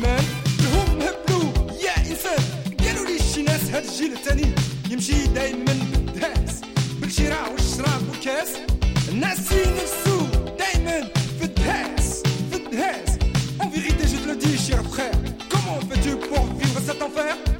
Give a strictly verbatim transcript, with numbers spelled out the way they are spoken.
مان الهم هبلو يا انسان قالوا لي شي ناس هاد الجيل الثاني يمشي دايما بالدهاس بالشراء والشراب والكاس الناس ينفسو دايما في الدهاس في الدهاس En vérité je te le dis cher frère Comment fais-tu pour vivre cet enfer